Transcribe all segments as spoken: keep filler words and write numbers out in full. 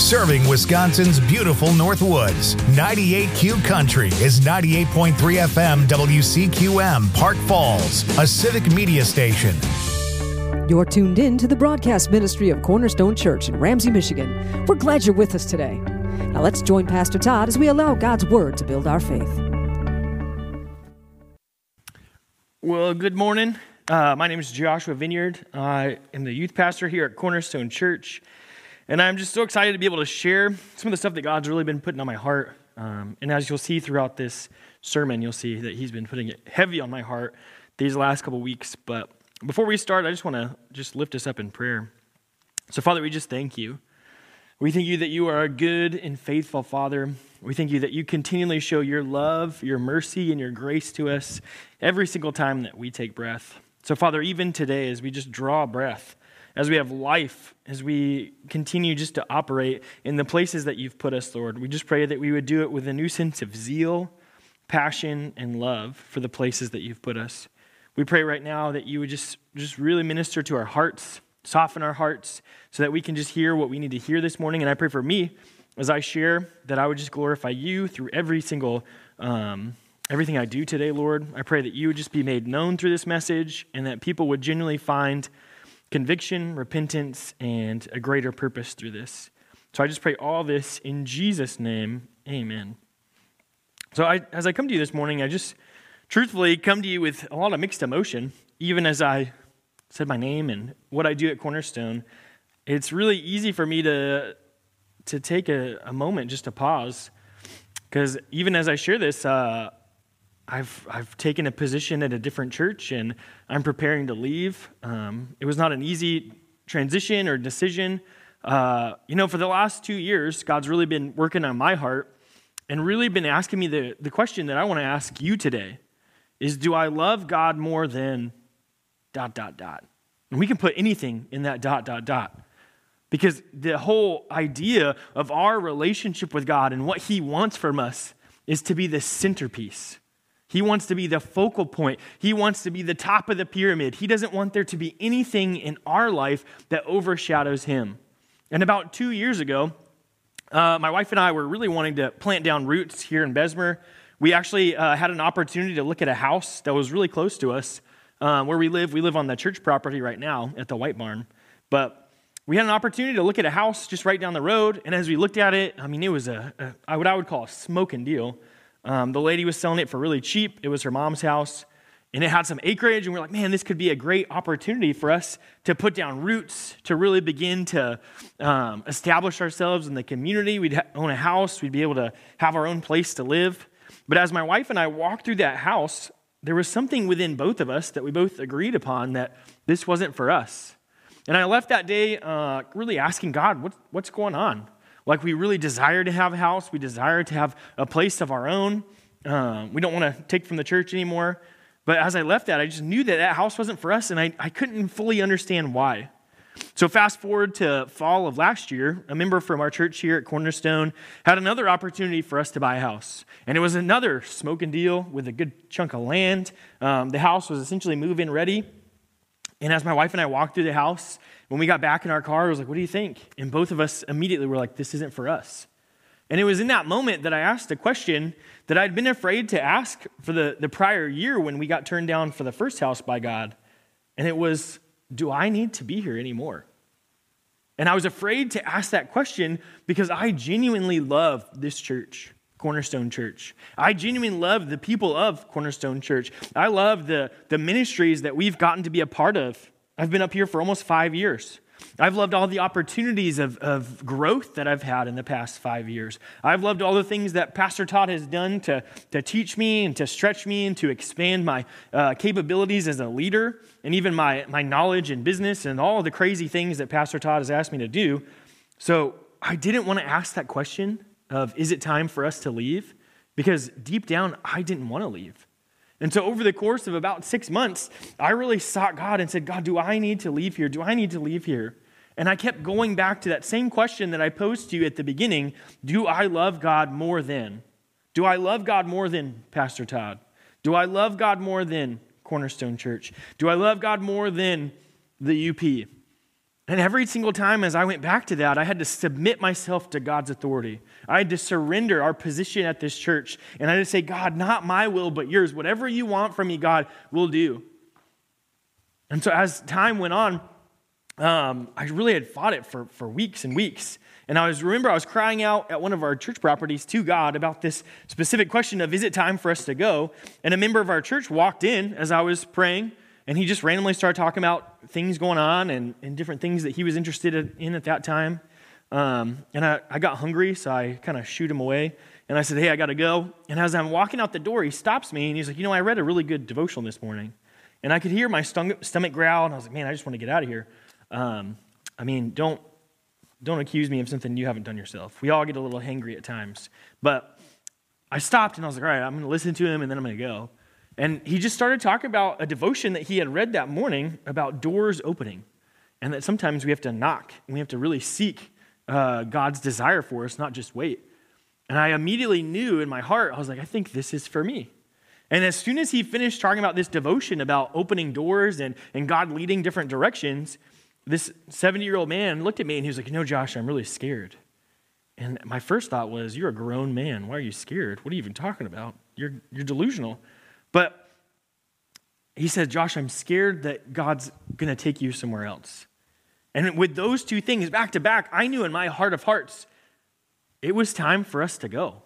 Serving Wisconsin's beautiful North Woods, ninety-eight Q Country is ninety-eight point three F M W C Q M, Park Falls, a civic media station. You're tuned in to the broadcast ministry of Cornerstone Church in Ramsey, Michigan. We're glad you're with us today. Now let's join Pastor Todd as we allow God's Word to build our faith. Well, good morning. Uh, my name is Joshua Vineyard. I am the youth pastor here at Cornerstone Church, and I'm just so excited to be able to share some of the stuff that God's really been putting on my heart. Um, and as you'll see throughout this sermon, you'll see that He's been putting it heavy on my heart these last couple weeks. But before we start, I just want to just lift us up in prayer. So, Father, we just thank you. We thank you that you are a good and faithful Father. We thank you that you continually show your love, your mercy, and your grace to us every single time that we take breath. So, Father, even today, as we just draw breath, as we have life, as we continue just to operate in the places that you've put us, Lord, we just pray that we would do it with a new sense of zeal, passion, and love for the places that you've put us. We pray right now that you would just, just really minister to our hearts, soften our hearts, so that we can just hear what we need to hear this morning. And I pray for me, as I share, that I would just glorify you through every single um everything I do today, Lord. I pray that you would just be made known through this message and that people would genuinely find conviction, repentance, and a greater purpose through this. So I just pray all this in Jesus' name, amen. So I, as I come to you this morning, I just truthfully come to you with a lot of mixed emotion, even as I said my name and what I do at Cornerstone. It's really easy for me to, to take a, a moment just to pause, because even as I share this, uh, I've I've taken a position at a different church, and I'm preparing to leave. Um, it was not an easy transition or decision. Uh, you know, for the last two years, God's really been working on my heart and really been asking me the, the question that I want to ask you today is, do I love God more than dot, dot, dot? And we can put anything in that dot, dot, dot. Because the whole idea of our relationship with God and what He wants from us is to be the centerpiece. He wants to be the focal point. He wants to be the top of the pyramid. He doesn't want there to be anything in our life that overshadows Him. And about two years ago, uh, my wife and I were really wanting to plant down roots here in Bessemer. We actually uh, had an opportunity to look at a house that was really close to us. Um, where we live, we live on the church property right now at the White Barn. But we had an opportunity to look at a house just right down the road. And as we looked at it, I mean, it was a, a what I would call a smoking deal. Um, the lady was selling it for really cheap. It was her mom's house, and it had some acreage, and we're like, man, this could be a great opportunity for us to put down roots, to really begin to um, establish ourselves in the community. We'd ha- own a house. We'd be able to have our own place to live. But as my wife and I walked through that house, there was something within both of us that we both agreed upon that this wasn't for us. And I left that day uh, really asking God, what, what's going on? Like, we really desire to have a house. We desire to have a place of our own. Um, we don't want to take from the church anymore. But as I left that, I just knew that that house wasn't for us, and I, I couldn't fully understand why. So fast forward to fall of last year, a member from our church here at Cornerstone had another opportunity for us to buy a house. And it was another smoking deal with a good chunk of land. Um, the house was essentially move-in ready. And as my wife and I walked through the house, when we got back in our car, I was like, what do you think? And both of us immediately were like, this isn't for us. And it was in that moment that I asked a question that I'd been afraid to ask for the, the prior year when we got turned down for the first house by God. And it was, do I need to be here anymore? And I was afraid to ask that question because I genuinely love this church, Cornerstone Church. I genuinely love the people of Cornerstone Church. I love the, the ministries that we've gotten to be a part of. I've been up here for almost five years. I've loved all the opportunities of, of growth that I've had in the past five years. I've loved all the things that Pastor Todd has done to, to teach me and to stretch me and to expand my uh, capabilities as a leader and even my, my knowledge in business and all the crazy things that Pastor Todd has asked me to do. So I didn't want to ask that question of, is it time for us to leave? Because deep down, I didn't want to leave. And so over the course of about six months, I really sought God and said, God, do I need to leave here? Do I need to leave here? And I kept going back to that same question that I posed to you at the beginning. Do I love God more than? Do I love God more than Pastor Todd? Do I love God more than Cornerstone Church? Do I love God more than the U P? And every single time as I went back to that, I had to submit myself to God's authority. I had to surrender our position at this church. And I had to say, God, not my will, but yours. Whatever you want from me, God, we'll do. And so as time went on, um, I really had fought it for, for weeks and weeks. And I was remember I was crying out at one of our church properties to God about this specific question of, is it time for us to go? And a member of our church walked in as I was praying, and he just randomly started talking about things going on and, and different things that he was interested in at that time. Um, and I, I got hungry, so I kind of shooed him away. And I said, hey, I got to go. And as I'm walking out the door, he stops me, and he's like, you know, I read a really good devotional this morning. And I could hear my stomach, stomach growl, and I was like, man, I just want to get out of here. Um, I mean, don't don't accuse me of something you haven't done yourself. We all get a little hangry at times. But I stopped, and I was like, all right, I'm going to listen to him, and then I'm going to go. And he just started talking about a devotion that he had read that morning about doors opening, and that sometimes we have to knock, and we have to really seek uh, God's desire for us, not just wait. And I immediately knew in my heart, I was like, I think this is for me. And as soon as he finished talking about this devotion about opening doors and, and God leading different directions, this seventy-year-old man looked at me and he was like, you know, Josh, I'm really scared. And my first thought was, you're a grown man. Why are you scared? What are you even talking about? You're, you're delusional. But he said, Josh, I'm scared that God's going to take you somewhere else. And with those two things back to back, I knew in my heart of hearts, it was time for us to go.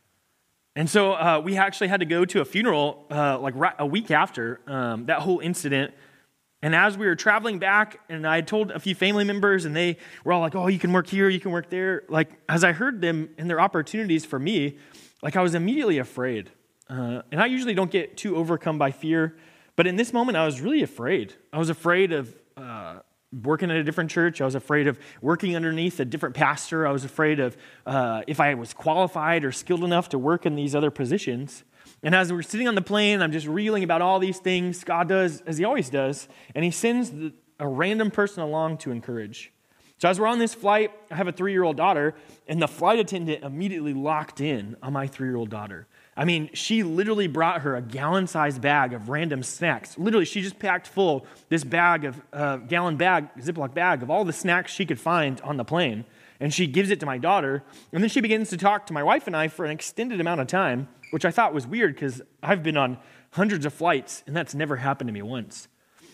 And so uh, we actually had to go to a funeral uh, like right, a week after um, that whole incident. And as we were traveling back, and I had told a few family members, and they were all like, oh, you can work here, you can work there. Like, as I heard them and their opportunities for me, like I was immediately afraid. Uh, and I usually don't get too overcome by fear. But in this moment, I was really afraid. I was afraid of uh, working at a different church. I was afraid of working underneath a different pastor. I was afraid of uh, if I was qualified or skilled enough to work in these other positions. And as we're sitting on the plane, I'm just reeling about all these things God does, as he always does, and he sends the, a random person along to encourage. So as we're on this flight, I have a three-year-old daughter, and the flight attendant immediately locked in on my three-year-old daughter. I mean, she literally brought her a gallon-sized bag of random snacks. Literally, she just packed full this bag of, uh, gallon bag, Ziploc bag of all the snacks she could find on the plane. And she gives it to my daughter. And then she begins to talk to my wife and I for an extended amount of time, which I thought was weird because I've been on hundreds of flights, and that's never happened to me once.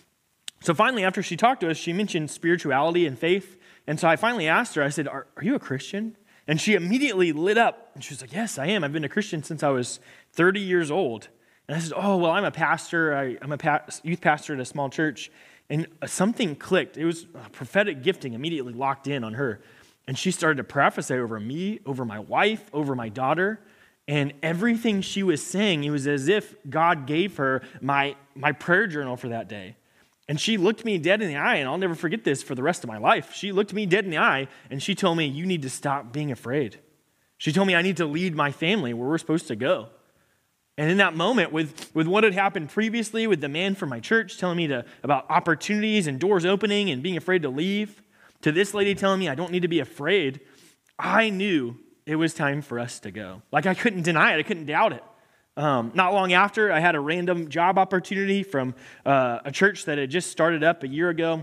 So finally, after she talked to us, she mentioned spirituality and faith. And so I finally asked her, I said, are, are you a Christian? And she immediately lit up, and she was like, yes, I am. I've been a Christian since I was thirty years old. And I said, oh, well, I'm a pastor. I, I'm a pa- youth pastor at a small church. And something clicked. It was a prophetic gifting immediately locked in on her. And she started to prophesy over me, over my wife, over my daughter. And everything she was saying, it was as if God gave her my, my prayer journal for that day. And she looked me dead in the eye, and I'll never forget this for the rest of my life. She looked me dead in the eye, and she told me, you need to stop being afraid. She told me I need to lead my family where we're supposed to go. And in that moment, with, with what had happened previously, with the man from my church telling me to, about opportunities and doors opening and being afraid to leave, to this lady telling me I don't need to be afraid, I knew it was time for us to go. Like, I couldn't deny it. I couldn't doubt it. Um, not long after, I had a random job opportunity from uh, a church that had just started up a year ago.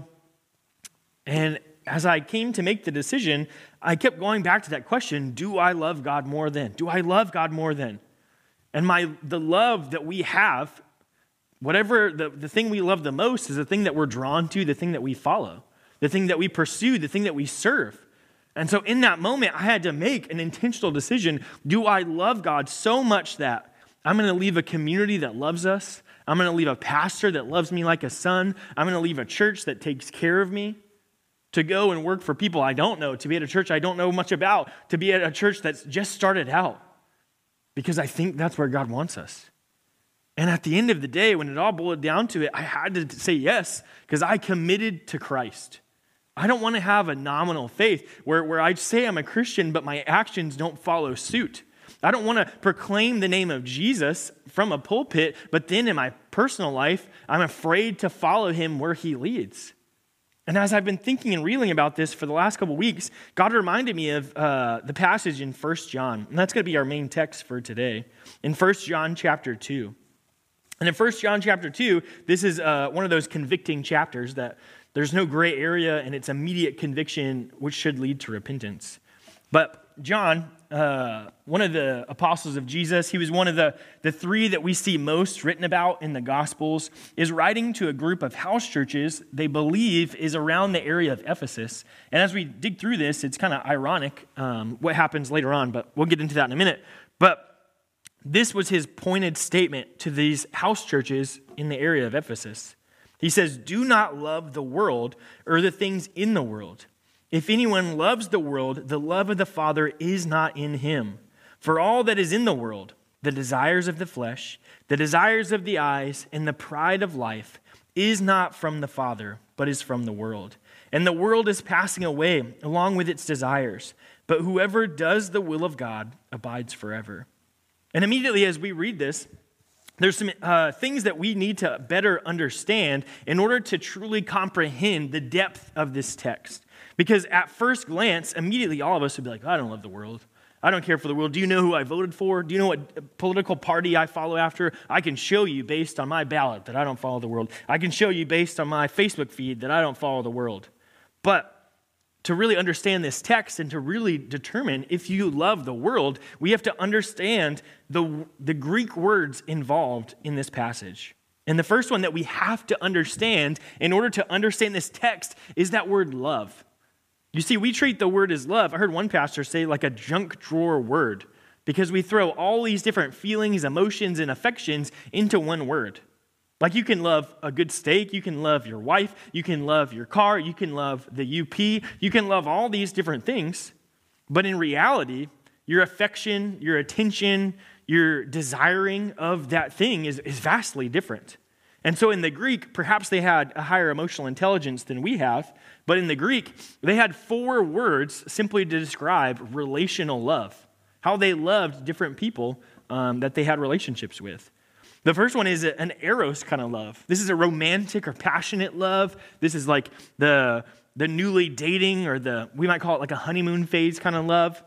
And as I came to make the decision, I kept going back to that question, do I love God more than? Do I love God more than? And my the love that we have, whatever the, the thing we love the most is the thing that we're drawn to, the thing that we follow, the thing that we pursue, the thing that we serve. And so in that moment, I had to make an intentional decision. Do I love God so much that I'm going to leave a community that loves us? I'm going to leave a pastor that loves me like a son. I'm going to leave a church that takes care of me to go and work for people I don't know, to be at a church I don't know much about, to be at a church that's just started out, because I think that's where God wants us. And at the end of the day, when it all boiled down to it, I had to say yes, because I committed to Christ. I don't want to have a nominal faith where, where I say I'm a Christian, but my actions don't follow suit. I don't want to proclaim the name of Jesus from a pulpit, but then in my personal life, I'm afraid to follow him where he leads. And as I've been thinking and reeling about this for the last couple of weeks, God reminded me of uh, the passage in First John, and that's going to be our main text for today, in First John chapter two. And in First John chapter two, this is uh, one of those convicting chapters that There's no gray area, and it's immediate conviction, which should lead to repentance. But John, uh, one of the apostles of Jesus, he was one of the, the three that we see most written about in the Gospels, is writing to a group of house churches they believe is around the area of Ephesus. And as we dig through this, it's kind of ironic um, what happens later on, but we'll get into that in a minute. But this was his pointed statement to these house churches in the area of Ephesus. He says, "Do not love the world or the things in the world. If anyone loves the world, the love of the Father is not in him. For all that is in the world, the desires of the flesh, the desires of the eyes, and the pride of life, is not from the Father, but is from the world. And the world is passing away along with its desires. But whoever does the will of God abides forever." And immediately as we read this, there's some uh, things that we need to better understand in order to truly comprehend the depth of this text. Because at first glance, immediately all of us would be like, I don't love the world. I don't care for the world. Do you know who I voted for? Do you know what political party I follow after? I can show you based on my ballot that I don't follow the world. I can show you based on my Facebook feed that I don't follow the world. But to really understand this text and to really determine if you love the world, we have to understand the, the Greek words involved in this passage. And the first one that we have to understand in order to understand this text is that word love. You see, we treat the word as love. I heard one pastor say like a junk drawer word because we throw all these different feelings, emotions, and affections into one word. Like you can love a good steak, you can love your wife, you can love your car, you can love the U P, you can love all these different things. But in reality, your affection, your attention, your desiring of that thing is, is vastly different. And so in the Greek, perhaps they had a higher emotional intelligence than we have, but in the Greek, they had four words simply to describe relational love, how they loved different people um, that they had relationships with. The first one is an eros kind of love. This is a romantic or passionate love. This is like the, the newly dating or the, we might call it like a honeymoon phase kind of love.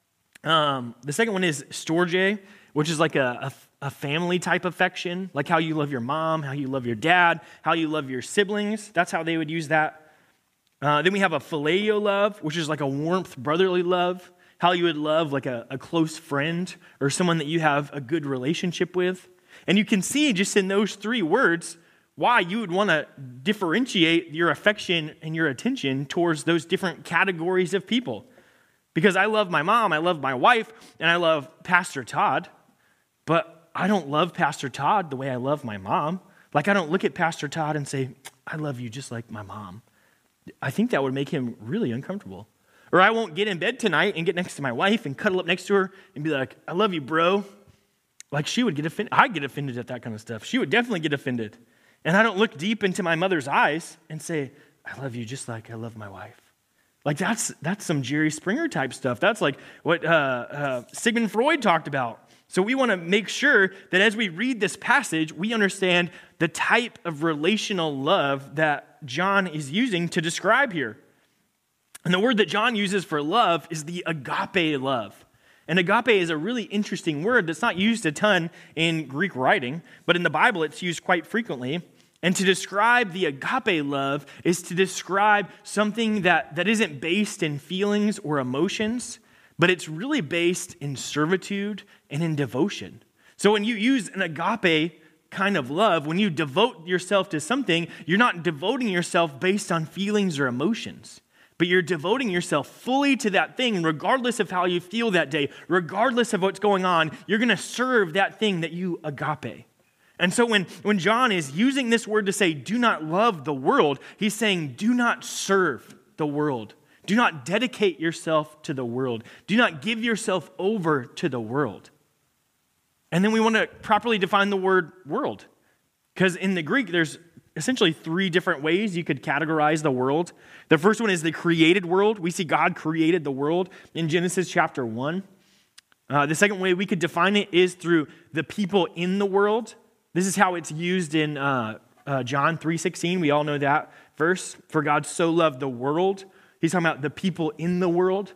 Um, the second one is storge, which is like a, a, a family type affection, like how you love your mom, how you love your dad, how you love your siblings. That's how they would use that. Uh, then we have a phileo love, which is like a warmth, brotherly love, how you would love like a, a close friend or someone that you have a good relationship with. And you can see just in those three words why you would want to differentiate your affection and your attention towards those different categories of people. Because I love my mom, I love my wife, and I love Pastor Todd, but I don't love Pastor Todd the way I love my mom. Like I don't look at Pastor Todd and say, I love you just like my mom. I think that would make him really uncomfortable. Or I won't get in bed tonight and get next to my wife and cuddle up next to her and be like, I love you, bro. Like she would get offended. I'd get offended at that kind of stuff. She would definitely get offended. And I don't look deep into my mother's eyes and say, I love you just like I love my wife. Like that's that's some Jerry Springer type stuff. That's like what uh, uh, Sigmund Freud talked about. So we want to make sure that as we read this passage, we understand the type of relational love that John is using to describe here. And the word that John uses for love is the agape love. And agape is a really interesting word that's not used a ton in Greek writing, but in the Bible it's used quite frequently. And to describe the agape love is to describe something that, that isn't based in feelings or emotions, but it's really based in servitude and in devotion. So when you use an agape kind of love, when you devote yourself to something, you're not devoting yourself based on feelings or emotions, but you're devoting yourself fully to that thing, regardless of how you feel that day, regardless of what's going on, you're going to serve that thing that you agape. And so when, when John is using this word to say, do not love the world, he's saying, do not serve the world. Do not dedicate yourself to the world. Do not give yourself over to the world. And then we want to properly define the word world. Because in the Greek, there's essentially three different ways you could categorize the world. The first one is the created world. We see God created the world in Genesis chapter one. Uh, the second way we could define it is through the people in the world. This is how it's used in uh, uh, John three sixteen. We all know that verse. For God so loved the world. He's talking about the people in the world.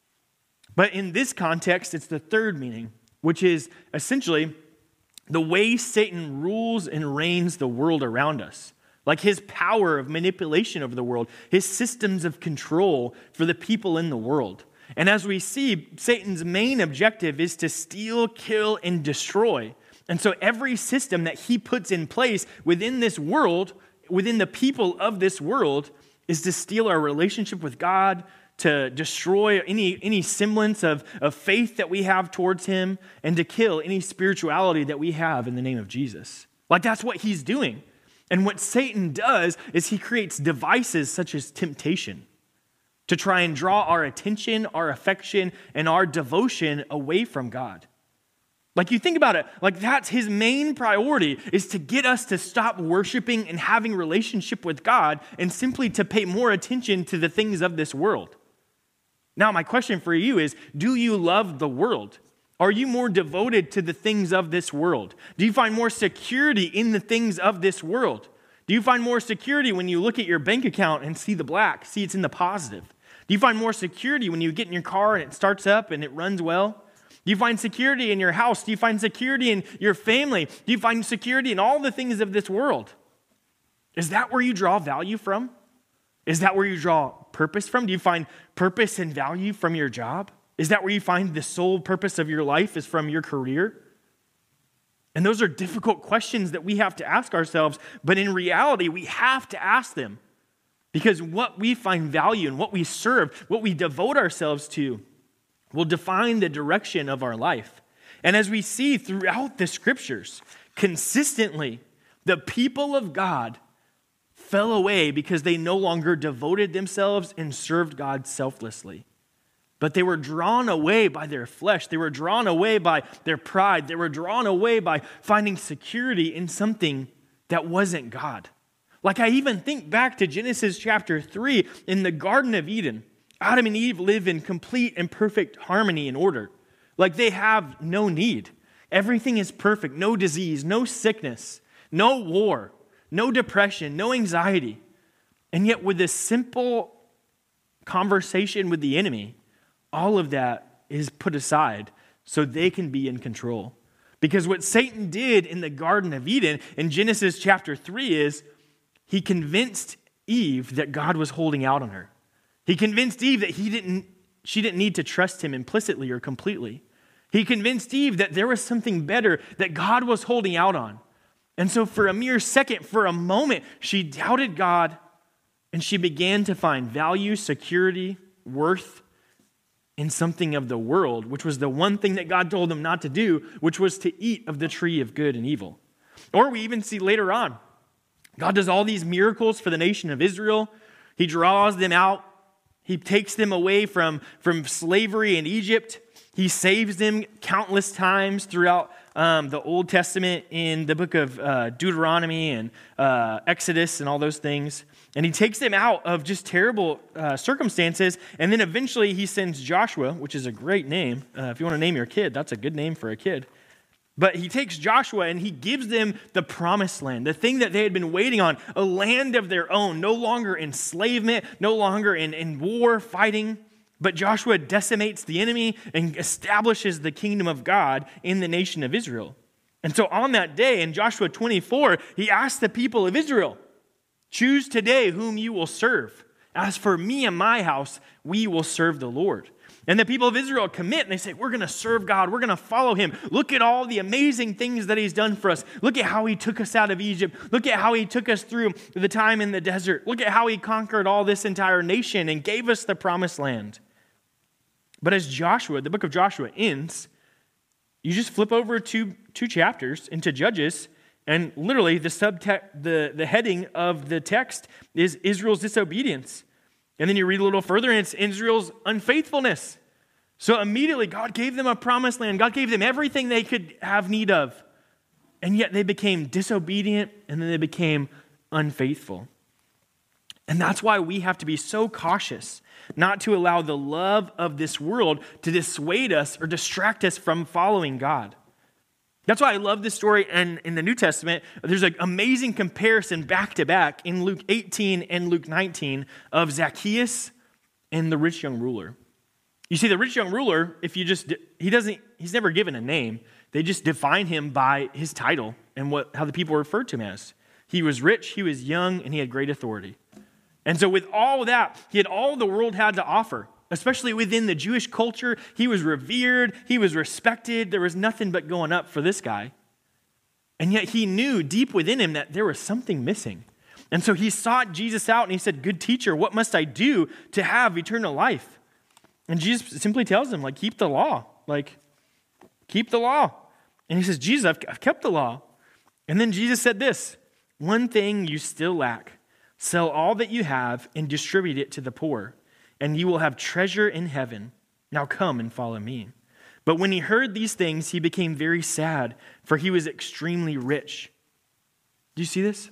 But in this context, it's the third meaning, which is essentially the way Satan rules and reigns the world around us. like his power of manipulation over the world, his systems of control for the people in the world. And as we see, Satan's main objective is to steal, kill, and destroy. And so every system that he puts in place within this world, within the people of this world, is to steal our relationship with God, to destroy any, any semblance of, of faith that we have towards him, and to kill any spirituality that we have in the name of Jesus. Like that's what he's doing. And what Satan does is he creates devices such as temptation to try and draw our attention, our affection, and our devotion away from God. Like you think about it, like that's his main priority, is to get us to stop worshiping and having relationship with God and simply to pay more attention to the things of this world. Now, my question for you is, do you love the world? Are you more devoted to the things of this world? Do you find more security in the things of this world? Do you find more security when you look at your bank account and see the black, see it's in the positive? Do you find more security when you get in your car and it starts up and it runs well? Do you find security in your house? Do you find security in your family? Do you find security in all the things of this world? Is that where you draw value from? Is that where you draw purpose from? Do you find purpose and value from your job? Is that where you find the sole purpose of your life is from your career? And those are difficult questions that we have to ask ourselves, but in reality, we have to ask them because what we find value in, what we serve, what we devote ourselves to will define the direction of our life. And as we see throughout the scriptures, consistently, the people of God fell away because they no longer devoted themselves and served God selflessly. But they were drawn away by their flesh. They were drawn away by their pride. They were drawn away by finding security in something that wasn't God. Like I even think back to Genesis chapter three in the Garden of Eden. Adam and Eve live in complete and perfect harmony and order. Like they have no need. Everything is perfect. No disease, no sickness, no war, no depression, no anxiety. And yet with this simple conversation with the enemy, all of that is put aside so they can be in control. Because what Satan did in the Garden of Eden in Genesis chapter three is he convinced Eve that God was holding out on her. He convinced Eve that he didn't, she didn't need to trust him implicitly or completely. He convinced Eve that there was something better that God was holding out on. And so for a mere second, for a moment, she doubted God and she began to find value, security, worth in something of the world, which was the one thing that God told them not to do, which was to eat of the tree of good and evil. Or we even see later on, God does all these miracles for the nation of Israel. He draws them out. He takes them away from, from slavery in Egypt. He saves them countless times throughout um, the Old Testament in the book of uh, Deuteronomy and uh, Exodus and all those things. And he takes them out of just terrible uh, circumstances. And then eventually he sends Joshua, which is a great name. Uh, if you want to name your kid, that's a good name for a kid. But he takes Joshua and he gives them the promised land, the thing that they had been waiting on, a land of their own, no longer enslavement, no longer in, in war fighting. But Joshua decimates the enemy and establishes the kingdom of God in the nation of Israel. And so on that day in Joshua twenty-four, he asked the people of Israel, choose today whom you will serve. As for me and my house, we will serve the Lord. And the people of Israel commit and they say, we're going to serve God. We're going to follow him. Look at all the amazing things that he's done for us. Look at how he took us out of Egypt. Look at how he took us through the time in the desert. Look at how he conquered all this entire nation and gave us the promised land. But as Joshua, the book of Joshua ends, you just flip over two, two chapters into Judges, and literally the subtext, the, the heading of the text is Israel's disobedience. And then you read a little further and it's Israel's unfaithfulness. So immediately God gave them a promised land. God gave them everything they could have need of. And yet they became disobedient and then they became unfaithful. And that's why we have to be so cautious not to allow the love of this world to dissuade us or distract us from following God. That's why I love this story in, in the New Testament. There's an amazing comparison back to back in Luke eighteen and Luke nineteen of Zacchaeus and the rich young ruler. You see, the rich young ruler, if you just, he doesn't, he's never given a name. They just define him by his title and what how the people refer to him as. He was rich, he was young, and he had great authority. And so with all that, he had all the world had to offer, especially within the Jewish culture. He was revered, he was respected. There was nothing but going up for this guy. And yet he knew deep within him that there was something missing. And so he sought Jesus out and he said, "Good teacher, what must I do to have eternal life?" And Jesus simply tells him, like, keep the law. Like, keep the law. And he says, "Jesus, I've, I've kept the law." And then Jesus said this, "One thing you still lack. Sell all that you have and distribute it to the poor, and you will have treasure in heaven. Now come and follow me." But when he heard these things, he became very sad, for he was extremely rich. Do you see this?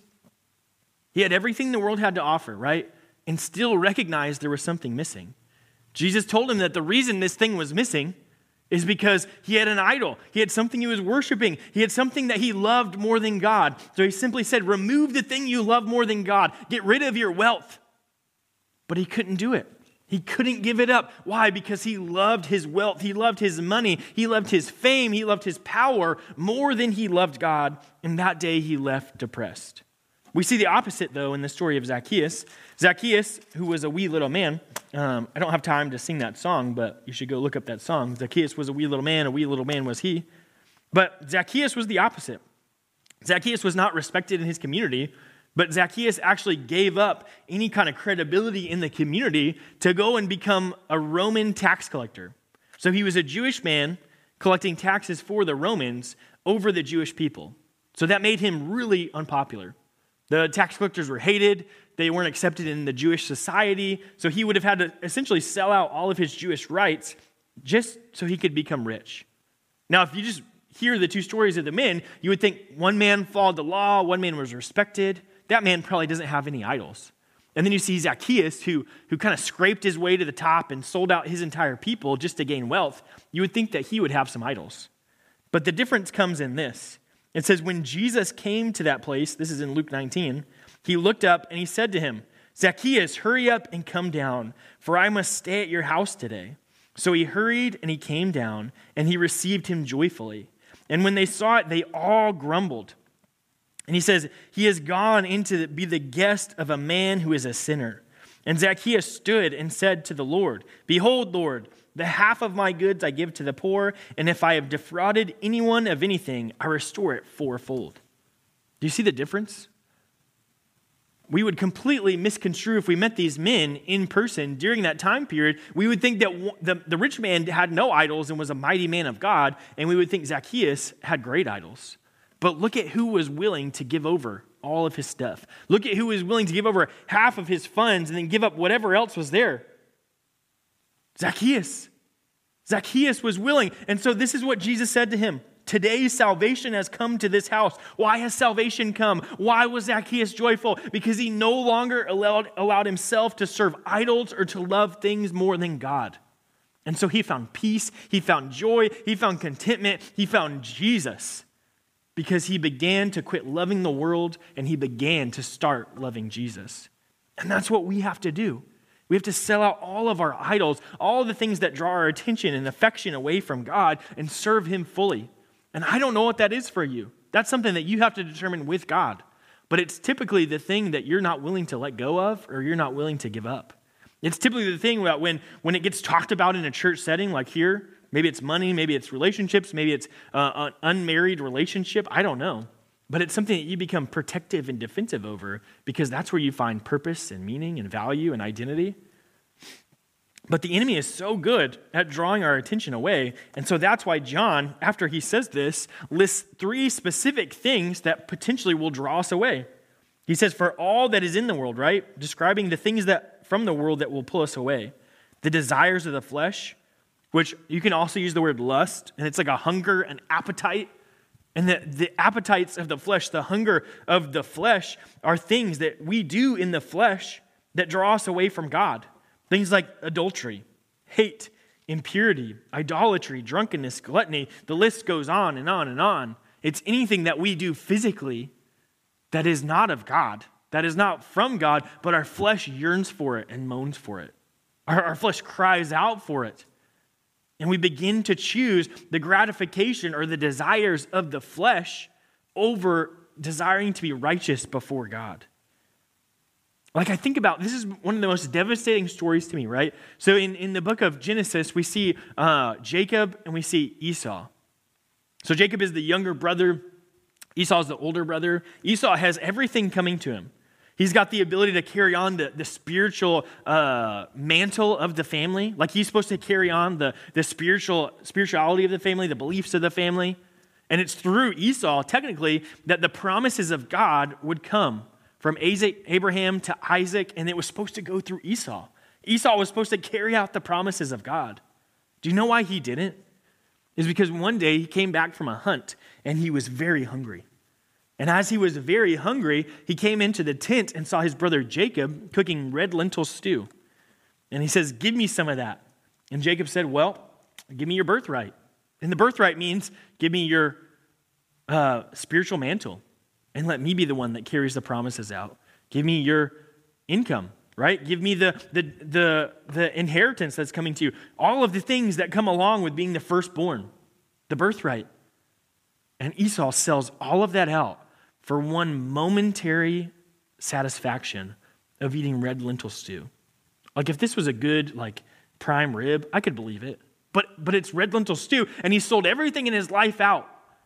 He had everything the world had to offer, right? And still recognized there was something missing. Jesus told him that the reason this thing was missing is because he had an idol. He had something he was worshiping. He had something that he loved more than God. So he simply said, remove the thing you love more than God. Get rid of your wealth. But he couldn't do it. He couldn't give it up. Why? Because he loved his wealth. He loved his money. He loved his fame. He loved his power more than he loved God. And that day he left depressed. We see the opposite, though, in the story of Zacchaeus. Zacchaeus, who was a wee little man, um, I don't have time to sing that song, but you should go look up that song. Zacchaeus was a wee little man, a wee little man was he. But Zacchaeus was the opposite. Zacchaeus was not respected in his community, but Zacchaeus actually gave up any kind of credibility in the community to go and become a Roman tax collector. So he was a Jewish man collecting taxes for the Romans over the Jewish people. So that made him really unpopular. The tax collectors were hated. They weren't accepted in the Jewish society. So he would have had to essentially sell out all of his Jewish rights just so he could become rich. Now, if you just hear the two stories of the men, you would think one man followed the law, one man was respected. That man probably doesn't have any idols. And then you see Zacchaeus, who, who kind of scraped his way to the top and sold out his entire people just to gain wealth. You would think that he would have some idols. But the difference comes in this. It says, when Jesus came to that place, this is in Luke nineteen, he looked up and he said to him, "Zacchaeus, hurry up and come down, for I must stay at your house today." So he hurried and he came down, and he received him joyfully. And when they saw it, they all grumbled. And he says, "He has gone in to be the guest of a man who is a sinner." And Zacchaeus stood and said to the Lord, "Behold, Lord, the half of my goods I give to the poor, and if I have defrauded anyone of anything, I restore it fourfold." Do you see the difference? We would completely misconstrue if we met these men in person during that time period. We would think that the, the rich man had no idols and was a mighty man of God, and we would think Zacchaeus had great idols. But look at who was willing to give over all of his stuff. Look at who was willing to give over half of his funds and then give up whatever else was there. Zacchaeus. Zacchaeus was willing. And so this is what Jesus said to him. Today salvation has come to this house. Why has salvation come? Why was Zacchaeus joyful? Because he no longer allowed, allowed himself to serve idols or to love things more than God. And so he found peace. He found joy. He found contentment. He found Jesus. Because he began to quit loving the world and he began to start loving Jesus. And that's what we have to do. We have to sell out all of our idols, all of the things that draw our attention and affection away from God and serve him fully. And I don't know what that is for you. That's something that you have to determine with God. But it's typically the thing that you're not willing to let go of or you're not willing to give up. It's typically the thing that when, when it gets talked about in a church setting like here, maybe it's money, maybe it's relationships, maybe it's uh, an unmarried relationship. I don't know. But it's something that you become protective and defensive over because that's where you find purpose and meaning and value and identity. But the enemy is so good at drawing our attention away. And so that's why John, after he says this, lists three specific things that potentially will draw us away. He says, for all that is in the world, right? Describing the things that from the world that will pull us away. The desires of the flesh, which you can also use the word lust, and it's like a hunger, an appetite. And the, the appetites of the flesh, the hunger of the flesh are things that we do in the flesh that draw us away from God. Things like adultery, hate, impurity, idolatry, drunkenness, gluttony. The list goes on and on and on. It's anything that we do physically that is not of God, that is not from God, but our flesh yearns for it and moans for it. Our, our flesh cries out for it. And we begin to choose the gratification or the desires of the flesh over desiring to be righteous before God. Like I think about, this is one of the most devastating stories to me, right? So in, in the book of Genesis, we see uh, Jacob and we see Esau. So Jacob is the younger brother. Esau is the older brother. Esau has everything coming to him. He's got the ability to carry on the, the spiritual uh, mantle of the family. Like he's supposed to carry on the, the spiritual spirituality of the family, the beliefs of the family. And it's through Esau, technically, that the promises of God would come. From Abraham to Isaac, and it was supposed to go through Esau. Esau was supposed to carry out the promises of God. Do you know why he didn't? It's because one day he came back from a hunt, and he was very hungry. And as he was very hungry, he came into the tent and saw his brother Jacob cooking red lentil stew. And he says, give me some of that. And Jacob said, well, give me your birthright. And the birthright means, give me your uh, spiritual mantle. And let me be the one that carries the promises out. Give me your income, right? Give me the, the, the, the inheritance that's coming to you. All of the things that come along with being the firstborn, the birthright. And Esau sells all of that out for one momentary satisfaction of eating red lentil stew. Like if this was a good, like prime rib, I could believe it. But, but it's red lentil stew, and he sold everything in his life out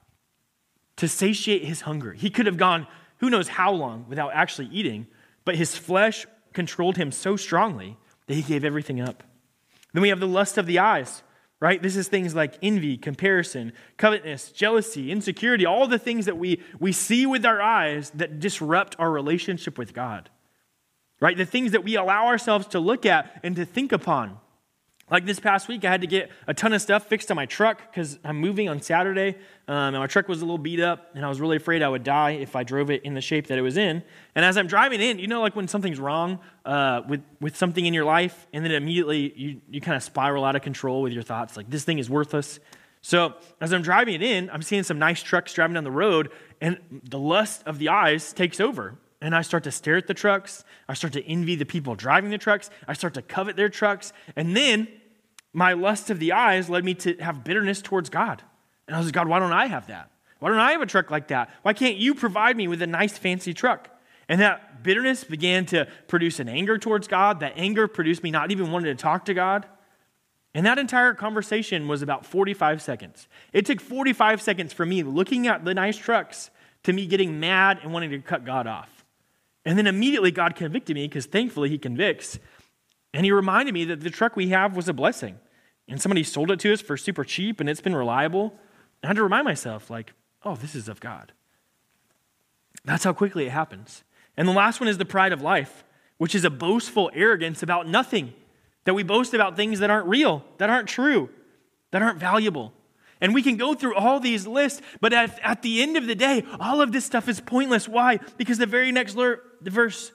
to satiate his hunger. He could have gone who knows how long without actually eating, but his flesh controlled him so strongly that he gave everything up. Then we have the lust of the eyes, right? This is things like envy, comparison, covetousness, jealousy, insecurity, all the things that we, we see with our eyes that disrupt our relationship with God, right? The things that we allow ourselves to look at and to think upon. Like this past week, I had to get a ton of stuff fixed on my truck because I'm moving on Saturday, um, and my truck was a little beat up, and I was really afraid I would die if I drove it in the shape that it was in. And as I'm driving in, you know, like when something's wrong uh, with, with something in your life, and then immediately you, you kind of spiral out of control with your thoughts, like this thing is worthless. So as I'm driving it in, I'm seeing some nice trucks driving down the road, and the lust of the eyes takes over. And I start to stare at the trucks. I start to envy the people driving the trucks. I start to covet their trucks. And then my lust of the eyes led me to have bitterness towards God. And I was like, God, why don't I have that? Why don't I have a truck like that? Why can't you provide me with a nice fancy truck? And that bitterness began to produce an anger towards God. That anger produced me not even wanting to talk to God. And that entire conversation was about forty-five seconds. It took forty-five seconds for me looking at the nice trucks to me getting mad and wanting to cut God off. And then immediately God convicted me, because thankfully he convicts. And he reminded me that the truck we have was a blessing. And somebody sold it to us for super cheap, and it's been reliable. And I had to remind myself, like, oh, this is of God. That's how quickly it happens. And the last one is the pride of life, which is a boastful arrogance about nothing. That we boast about things that aren't real, that aren't true, that aren't valuable. And we can go through all these lists, but at, at the end of the day, all of this stuff is pointless. Why? Because the very next le- the verse,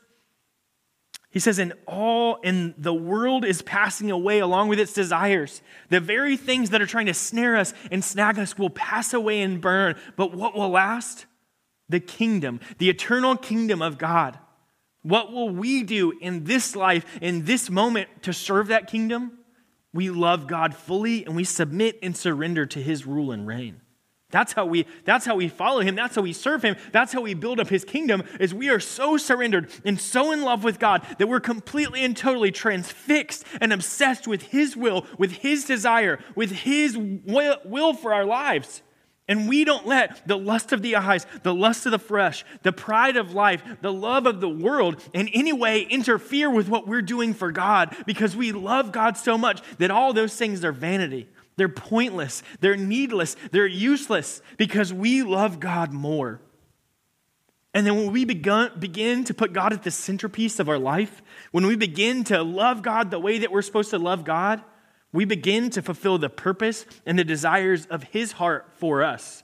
he says, "And all in the world is passing away along with its desires. The very things that are trying to snare us and snag us will pass away and burn. But what will last? The kingdom, the eternal kingdom of God." What will we do in this life, in this moment, to serve that kingdom? We love God fully, and we submit and surrender to his rule and reign. That's how we, that's how we follow him. That's how we serve him. That's how we build up his kingdom, is we are so surrendered and so in love with God that we're completely and totally transfixed and obsessed with his will, with his desire, with his will, will for our lives. And we don't let the lust of the eyes, the lust of the flesh, the pride of life, the love of the world in any way interfere with what we're doing for God, because we love God so much that all those things are vanity. They're pointless. They're needless. They're useless because we love God more. And then when we begun, begin to put God at the centerpiece of our life, when we begin to love God the way that we're supposed to love God, we begin to fulfill the purpose and the desires of his heart for us.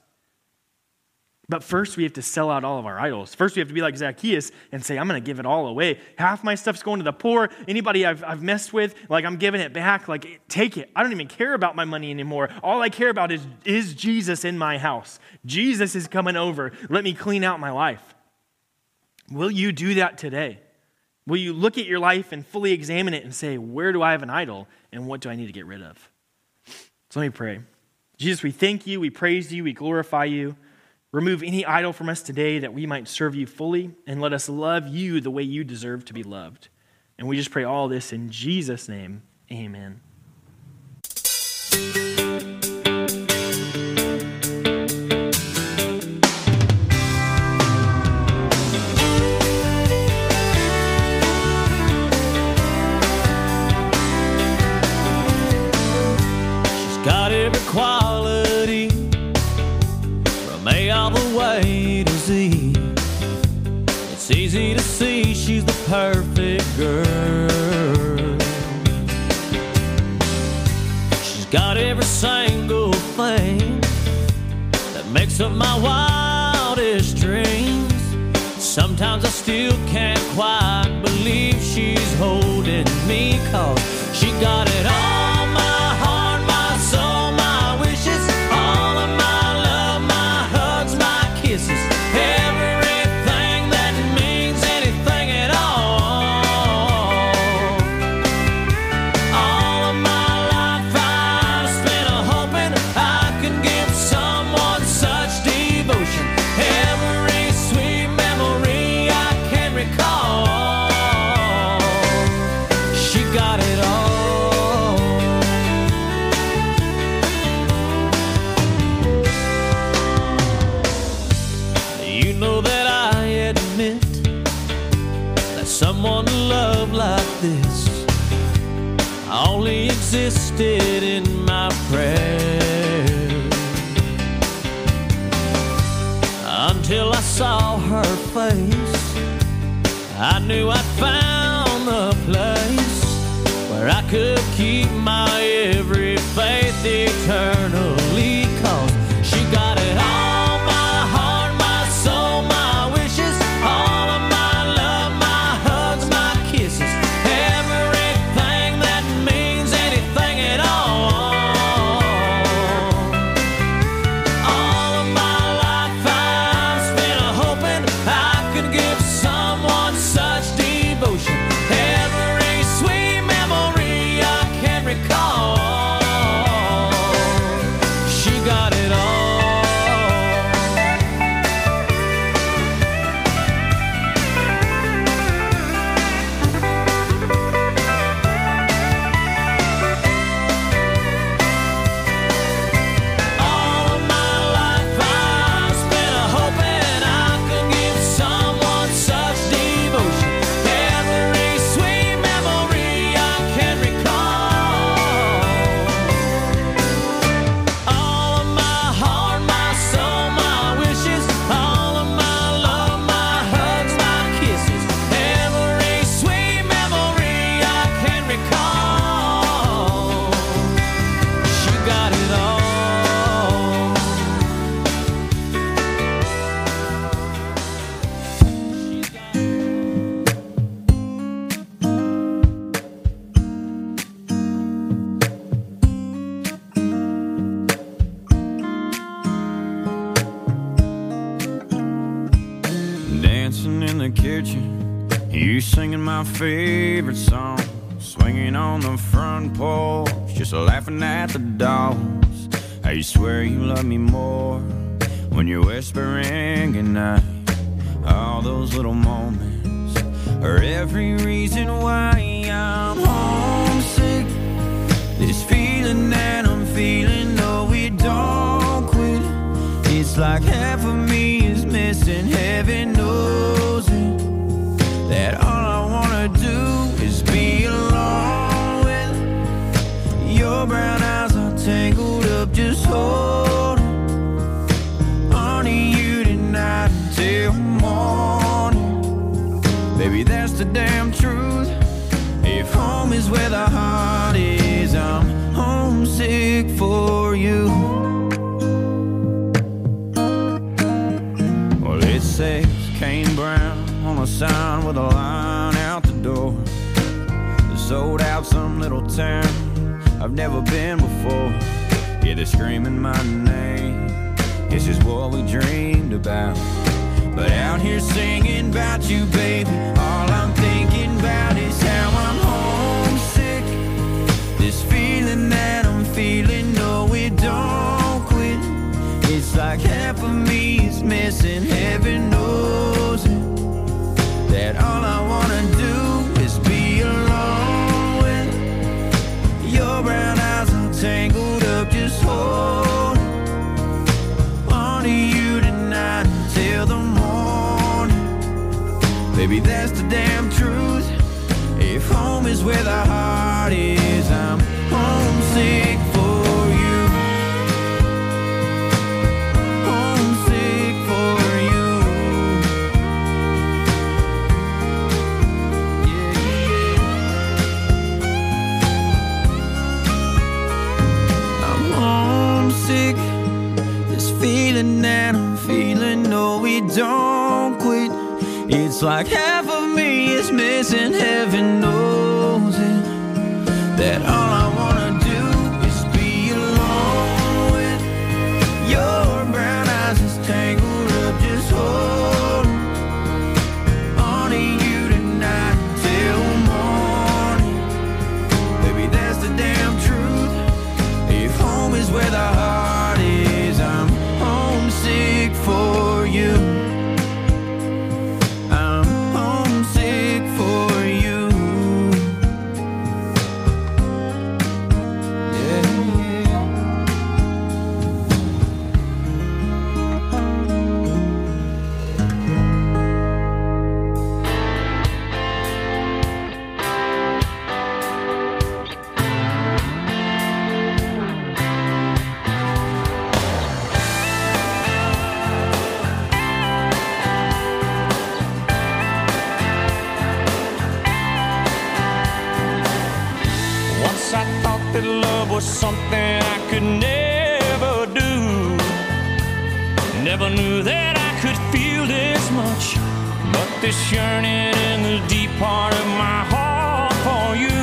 But first, we have to sell out all of our idols. First, we have to be like Zacchaeus and say, I'm going to give it all away. Half my stuff's going to the poor. Anybody I've, I've messed with, like, I'm giving it back. Like, take it. I don't even care about my money anymore. All I care about is, is Jesus in my house. Jesus is coming over. Let me clean out my life. Will you do that today? Will you look at your life and fully examine it and say, where do I have an idol and what do I need to get rid of? So let me pray. Jesus, we thank you, we praise you, we glorify you. Remove any idol from us today that we might serve you fully, and let us love you the way you deserve to be loved. And we just pray all this in Jesus' name. Amen. Got every quality from A all the way to Z. It's easy to see she's the perfect girl. She's got every single thing that makes up my wildest dreams. Sometimes I still can't quite believe she's holding me, 'cause she got it all. Only existed in my prayers, until I saw her face. I knew I'd found the place where I could keep my every faith eternally, 'cause she got it all, my heart, my soul, my wishes, all of my love, my hugs, my kisses, everything that means anything at all. All of my life I've spent hoping I could give someone such devotion, every sweet memory I can recall. She got it all. All of my life I've spent hoping I could give someone such devotion, every sweet memory I can recall. All of my heart, my soul, my wishes, all of my love, my hugs, my kisses, every sweet memory I can recall. She got it all. Dancing in the kitchen, you singing my favorite song, swinging on the front porch, just laughing at the dogs. I swear you love me more when you're whispering goodnight. All those little moments are every reason why I'm homesick. This feeling that I'm feeling, no, it don't quit. It's like half of me is missing, heaven knows it. That all I wanna do is be alone with your brown eyes are tangled up, just holding onto you tonight until morning. Baby, that's the damn truth. If home is where the heart is, I'm homesick for you. Well, it says Kane Brown on a sign with a line out the door. Sold out some little town I've never been before. Yeah, they're screaming my name. This is what we dreamed about. But out here singing about you, baby, all I'm thinking about is how I'm homesick. This feeling that I'm feeling, no, it don't quit. It's like like half of me is missing. Heaven knows it, that all I wanna do is be alone with your brown eyes all tangled up, just hold on to you tonight until the morning. Baby, that's the damn truth. If home is where the heart is, I'm homesick for you. Homesick for you. Yeah, yeah. I'm homesick. This feeling that I'm feeling, no, we don't quit. It's like half of me is missing. Heaven knows it, that all I wanna do is be alone with your brown eyes just tangled up, just hold on to you tonight till morning. Baby, that's the damn truth. If home is where the heart is, I'm homesick for you. Was something I could never do. Never knew that I could feel this much, but this yearning in the deep part of my heart for you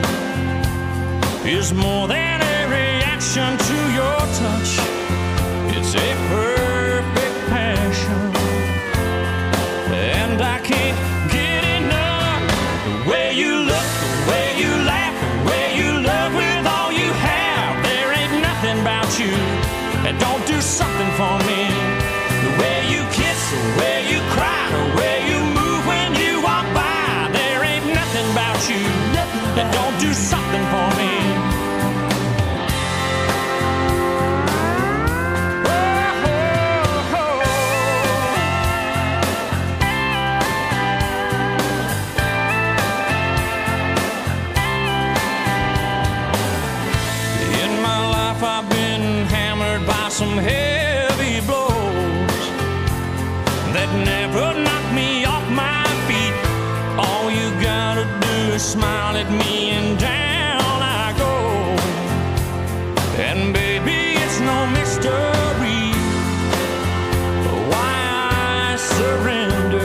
is more than a reaction to your touch. It's a perfect passion, and I can't get enough. The way you look, the way you laugh, the way you love with all you have. There ain't nothing about you that don't do something for me. The way you kiss, the way you cry, the way you move when you walk by. There ain't nothing about you that don't do something for me. Some heavy blows that never knock me off my feet. All you gotta do is smile at me and down I go. And baby, it's no mystery why I surrender.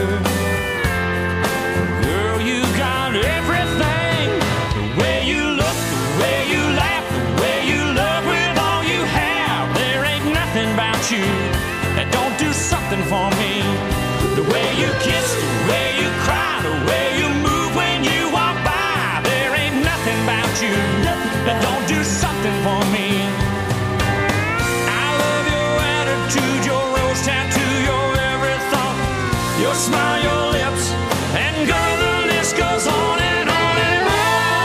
Girl, you got everything. The way you look, the way you laugh, the way you love with all you have. There ain't nothing about you that don't do something for me. The way you kiss, the way you cry, the way you move when you walk by. There ain't nothing about you that don't do something for me. I love your attitude, your rose tattoo, your every thought, your smile, your lips, and girl, the list goes on and on and on.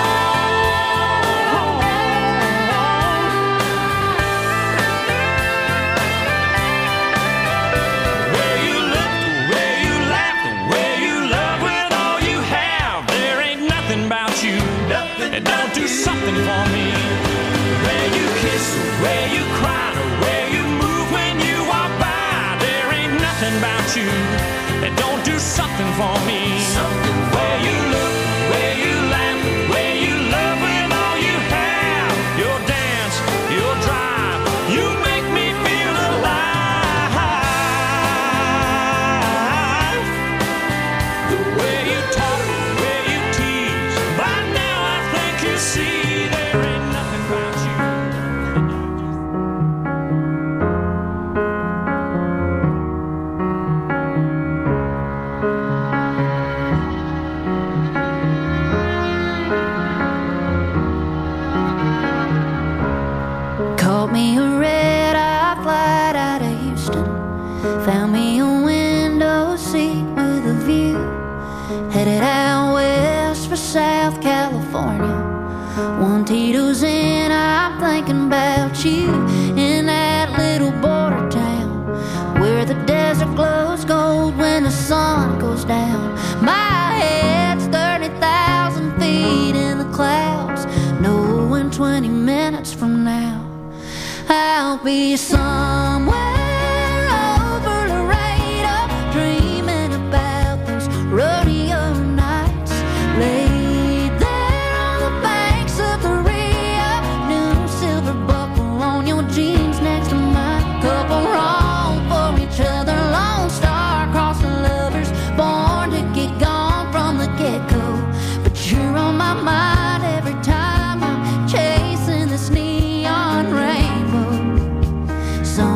The way you look, the way you laugh, the way you love with all you have. There ain't nothing about you that don't do something for me. The way you kiss, the way you cry, the way you move when you walk by. There ain't nothing about you that don't do something for me. The way you look, the way you laugh, the way you love with all you have. Your dance, your drive, you make me feel alive. The way you talk, the way you tease, by now I think you see there ain't nothing about you. Caught me a red-eye flight out of Houston. seat with a view, headed out west for South California. One Tito's in, I'm thinking about you in that little border town where the desert glows gold when the sun goes down. My head's thirty thousand feet in the clouds, knowing twenty minutes from now I'll be somewhere over Laredo, dreaming about those rodeo nights, laid there on the banks of the Rio, new silver buckle on your jeans next to mine, couple wrong for each other, lone star crossing lovers, born to get gone from the get-go, but you're on my mind every time I'm chasing this neon rainbow. So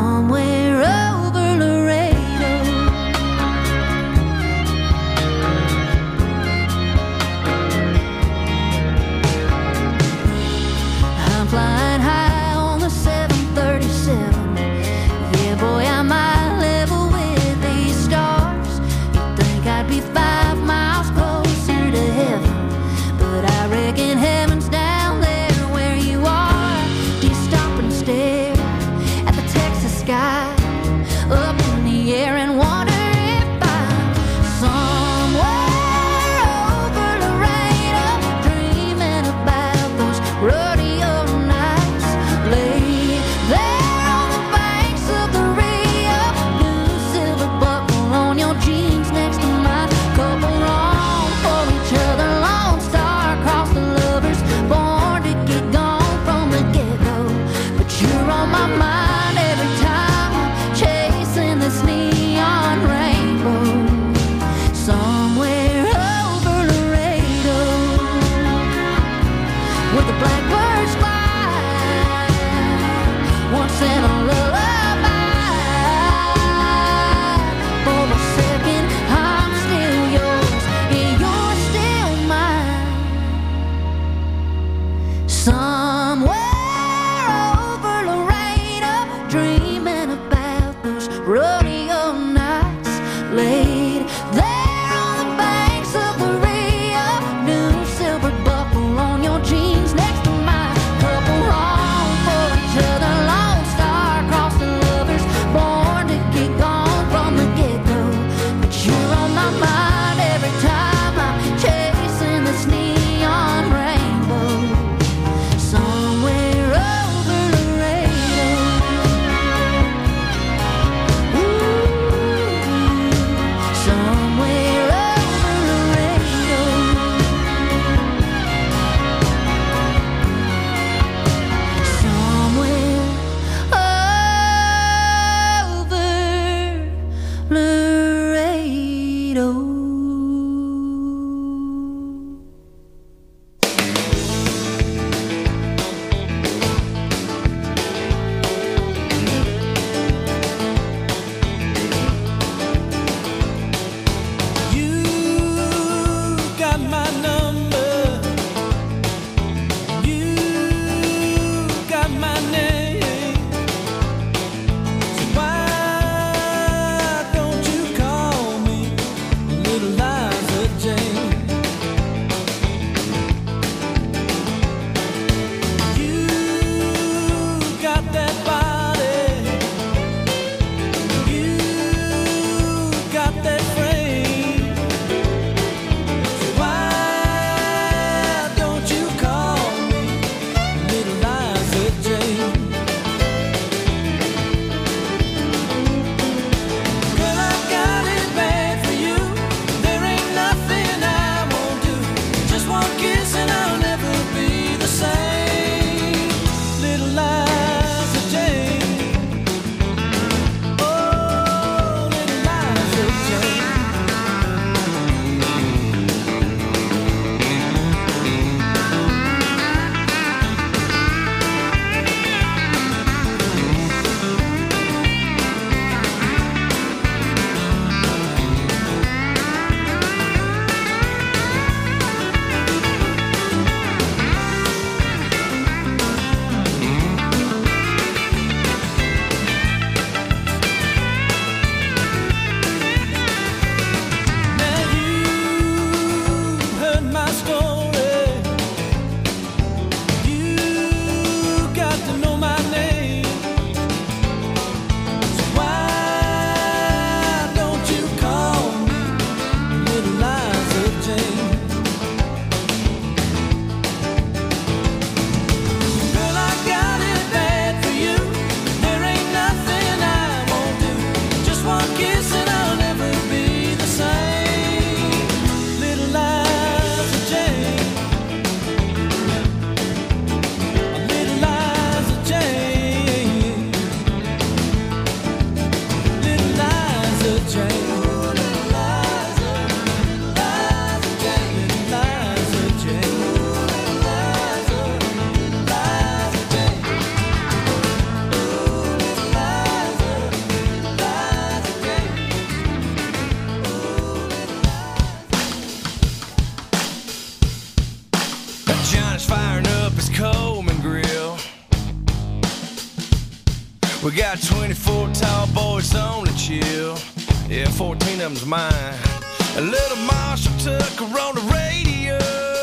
We got twenty-four tall boys on the chill. Yeah, fourteen of them's mine. A little Marshall Tucker on the radio.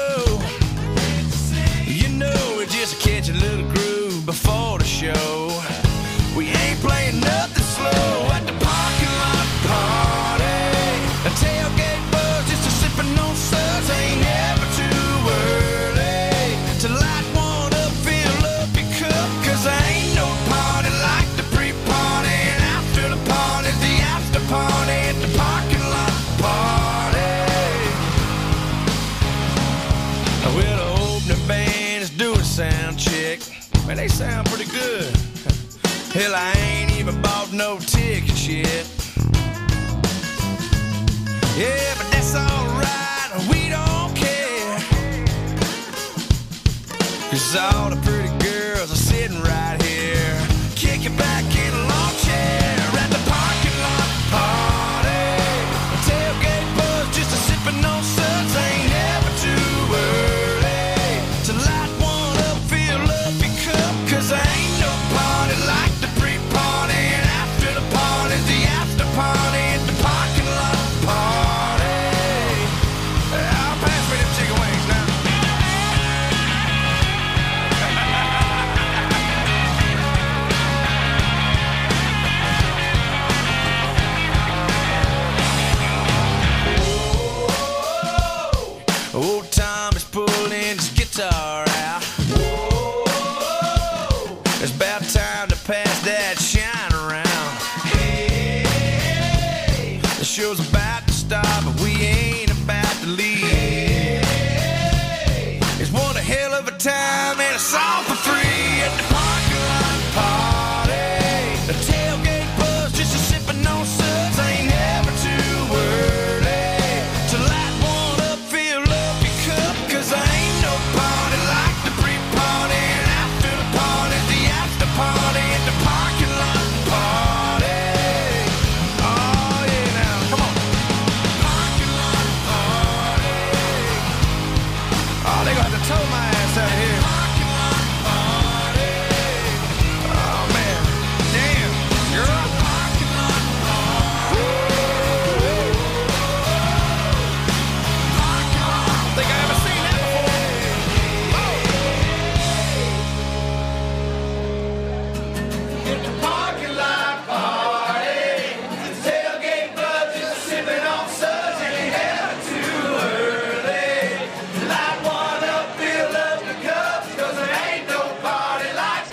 You know, we just catch a little groove before the show. We ain't playing nothing slow at the parking lot party. A tailgate buzz, just a sipping on suds. Ain't never too early to light one up, fill up your cup. Cause I ain't no party like the pre-party. And after the party's the after party at the parking lot party. Well, the opening band is doing sound check. Man, they sound pretty good. Hell, I ain't even bought no tickets yet. Yeah, but that's alright, we don't care. Cause all the pretty girls are sitting right here, kicking back in a lawn chair at the parking lot party. A tailgate buzz, just a sipping on suds. Ain't never too early to light one up, fill up your cup. Cause I ain't no party like the pre-party. And after the party's the after party at the parking lot party. I'll pass me them chicken wings now. Old Tom is pulling his guitar out. It's about time to pass that shine around. The show's about to start, but we ain't about to leave. It's one hell of a time and it's all for free at the parking lot party. The tailgate buzz, just a sipping on suds. Ain't never too early to light one up, fill up your cup. Cause I ain't no party like the pre-party. And after the party, the after party at the parking lot party. Oh yeah, now come on. Parking lot party. Oh, they gonna have to tow my ass out of here. Parking lot party. Oh man, damn, girl. Parking lot party. Parking lot. I don't think I ever seen that before. At the parking lot party, the tailgate buzz, just sipping on suds. Ain't never too early to light one up, fill up the cups. Cause there ain't no party like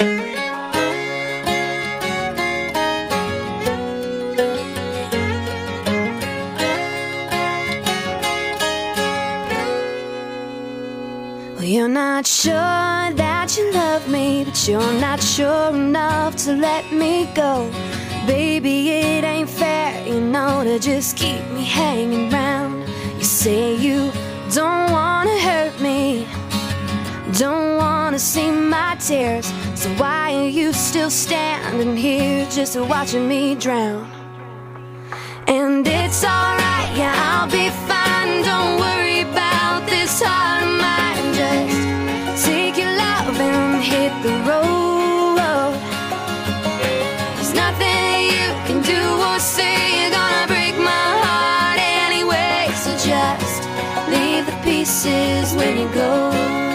Well, you're not sure that you love me, but you're not sure enough to let me go. Baby, it ain't fair, you know, to just keep me hanging round. You say you don't wanna hurt me, don't wanna see my tears. So why are you still standing here just watching me drown? And it's alright, yeah, I'll be fine. Don't worry about this heart of mine. Just take your love and hit the road. There's nothing you can do or say, you're gonna break my heart anyway. So just leave the pieces when you go.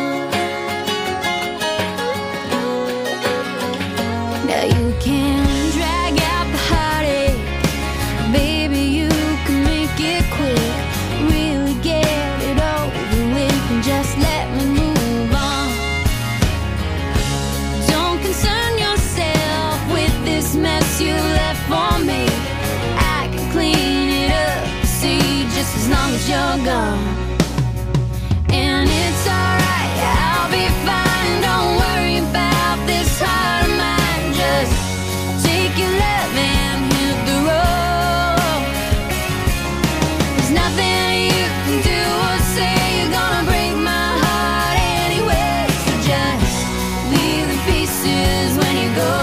Now you can drag out the heartache, baby, you can make it quick. Really get it over with and just let me move on. Don't concern yourself with this mess you left for me. I can clean it up, see, just as long as you're gone. And it's alright, I'll be fine. Don't worry about this heart of mine. Just take your love and hit the road. There's nothing you can do or say, you're gonna break my heart anyway. So just leave the pieces when you go.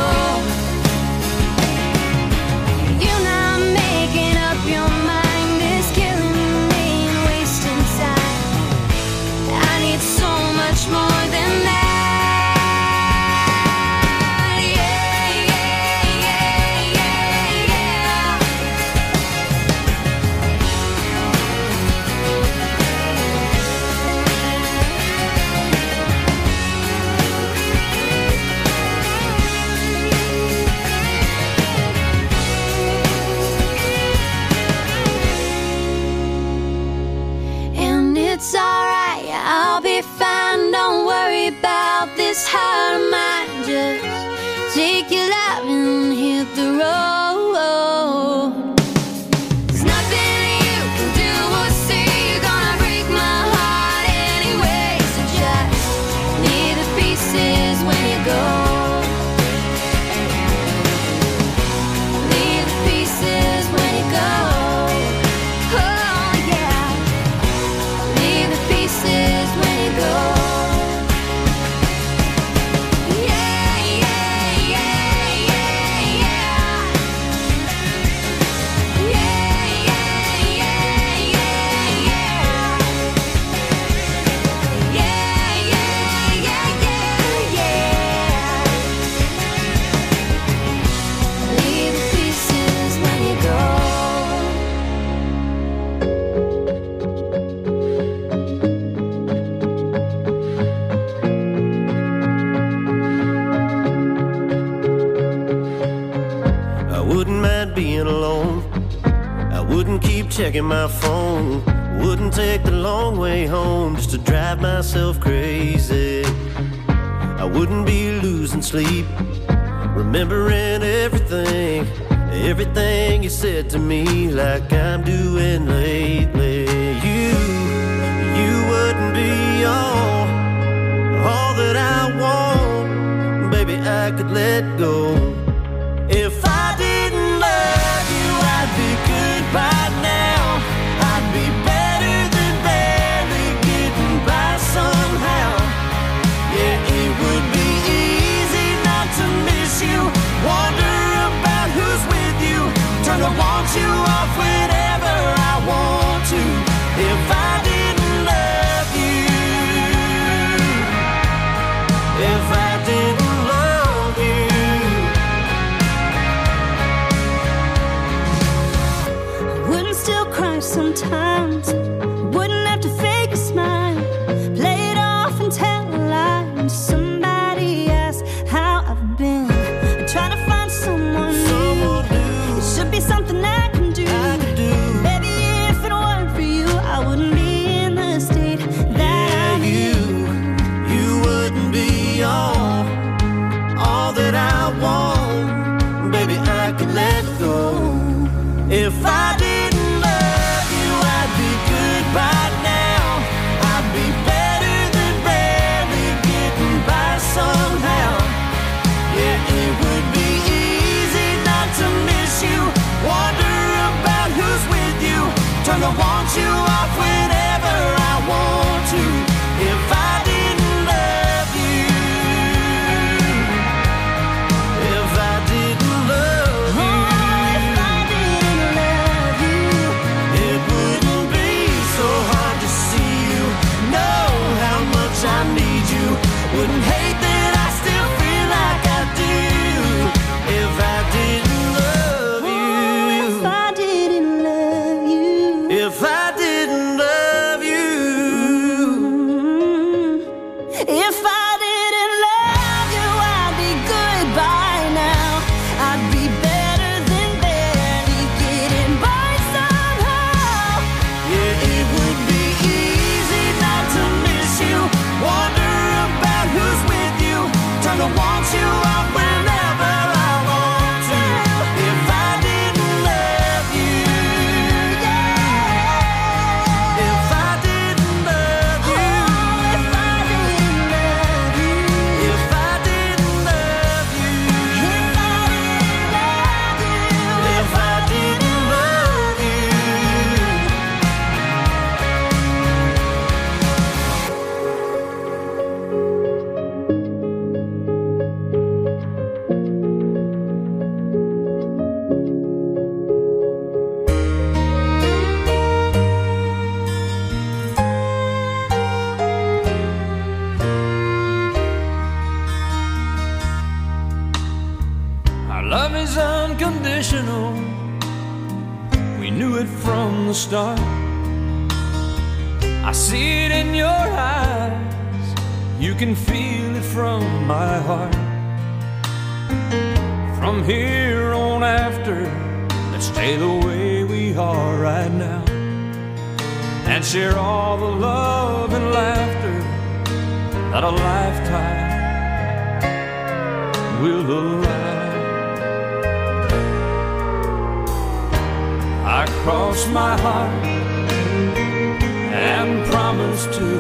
You're not making up your mind, it's killing me and wasting time. I need so much more than that. Yeah, yeah, take your life and hit the road. There's nothing you can do or say, you're gonna break my heart anyway. So just leave the pieces when you go. Leave the pieces when you go. Oh yeah. Leave the pieces when you go. Being alone, I wouldn't keep checking my phone, wouldn't take the long way home just to drive myself crazy. I wouldn't be losing sleep, remembering everything, everything you said to me, like I'm doing lately. You, you wouldn't be all, all that I want, baby. I could let go if I didn't love you. I'd be good by now. I'd be better than barely getting by somehow. Yeah, it would be easy not to miss you, wonder about who's with you, turn to want you off whenever I want to. If I didn't love you, if I didn't love you, still cry sometimes, wouldn't have to fake a smile, play it off and tell a lie when somebody asks how I've been. I try to find someone new, it should be something I can do. I can do. Baby, if it weren't for you, I wouldn't be in the state that yeah, I'm you, in. you wouldn't be all, all that I want, baby. I could let go if I did. By now, I'd be better than barely getting by somehow. Yeah, it would be easy not to miss you, wonder about who's with you, turn to want you off whenever I want to. If I didn't love you, if I didn't love you, oh, if I didn't love you, it wouldn't be so hard to see you, know how much I need you, wouldn't hate that I still feel like I do. If I didn't love you, oh, if I didn't love you, if I didn't love you, if I didn't love you, I'd be good by now. I'd be better than barely getting by somehow. yeah, it would be easy not to miss you, wonder about who's with you, turn to want you off whenever I want to. If I didn't love you, yeah. If I didn't love you, Oh, if I didn't love you, if I didn't love you, if I didn't love you, if I didn't love you. Our love is unconditional. We knew it from the start. I see it in your eyes. You can feel it from my heart. From here on after, let's stay the way we are right now, and share all the love and laughter that a lifetime will allow. I cross my heart and promise to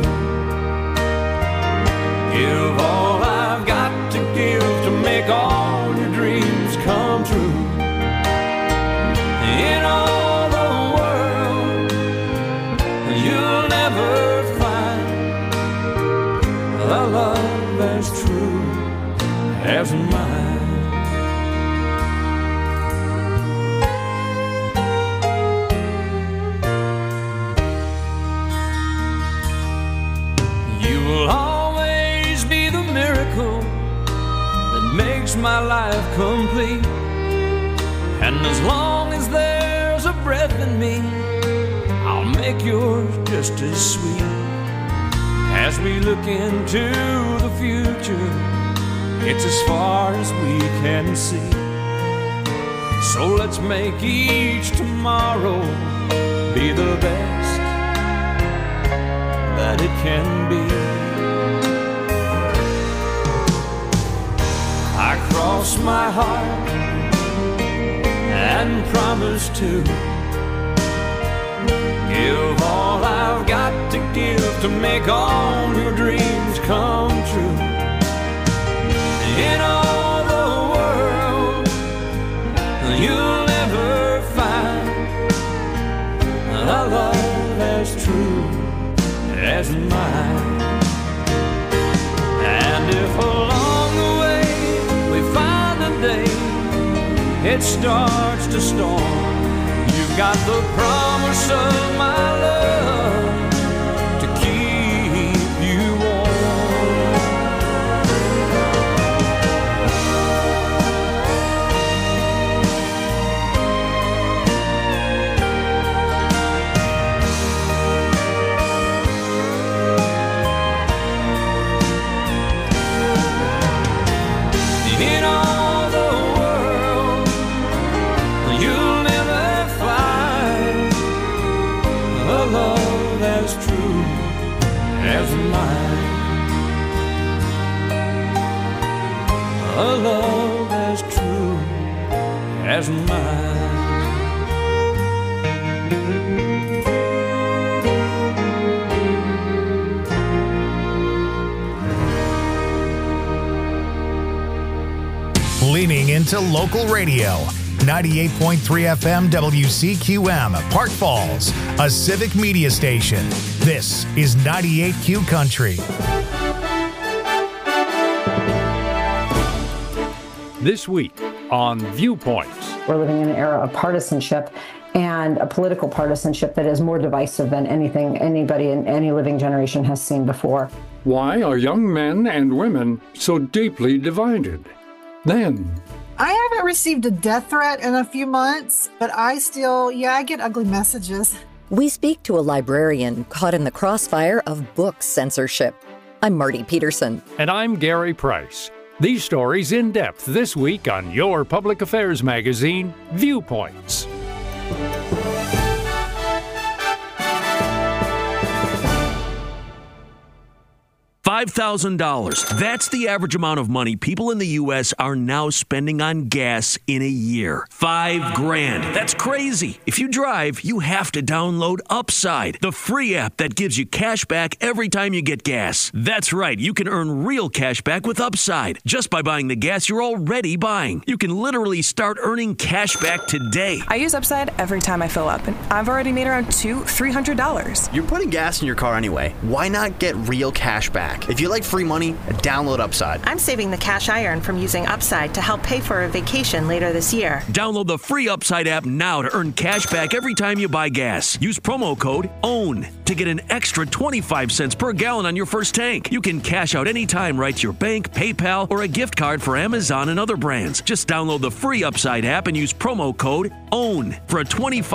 give all I've got to give to make all your dreams come true. In all the world, you'll never find a love as true as mine. You will always be the miracle that makes my life complete. And as long as there's a breath in me, I'll make yours just as sweet. As we look into the future, it's as far as we can see. So let's make each tomorrow be the best that it can be. I cross my heart and promise to give all I've got to give to make all your dreams come true. In all the world, you'll never find a love as true as mine. And if along the way we find a day it starts to storm, you've got the promise of my love to keep you warm. In all the world, you'll never find a love as true as mine. A love as true as mine. Leaning into local radio. ninety-eight point three F M W C Q M, Park Falls, a civic media station. This is ninety-eight Q Country. This week on Viewpoints. We're living in an era of partisanship, and a political partisanship that is more divisive than anything anybody in any living generation has seen before. Why are young men and women so deeply divided? Then, I haven't received a death threat in a few months, but I still, yeah, I get ugly messages. We speak to a librarian caught in the crossfire of book censorship. I'm Marty Peterson. And I'm Gary Price. These stories in depth this week on your public affairs magazine, Viewpoints. five thousand dollars. That's the average amount of money people in the U S are now spending on gas in a year. Five grand. That's crazy. If you drive, you have to download Upside, the free app that gives you cash back every time you get gas. That's right. You can earn real cash back with Upside just by buying the gas you're already buying. You can literally start earning cash back today. I use Upside every time I fill up, and I've already made around two, three hundred dollars. You're putting gas in your car anyway. Why not get real cash back? If you like free money, download Upside. I'm saving the cash I earn from using Upside to help pay for a vacation later this year. Download the free Upside app now to earn cash back every time you buy gas. Use promo code OWN to get an extra twenty-five cents per gallon on your first tank. You can cash out anytime right to your bank, PayPal, or a gift card for Amazon and other brands. Just download the free Upside app and use promo code OWN for a twenty-five